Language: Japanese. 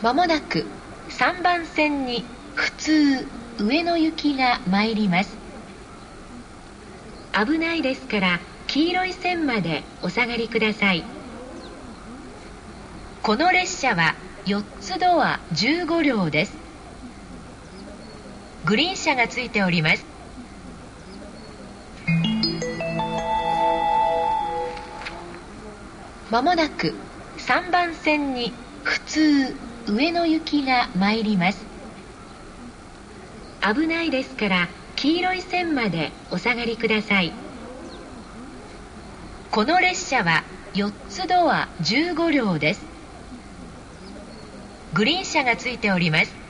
まもなく3番線に普通上野行きが参ります。危ないですから黄色い線までお下がりください。この列車は4つドア15両です。グリーン車がついております。まもなく3番線に普通上野行きが参ります。危ないですから黄色い線までお下がりください。この列車は4つドア15両です。グリーン車がついております。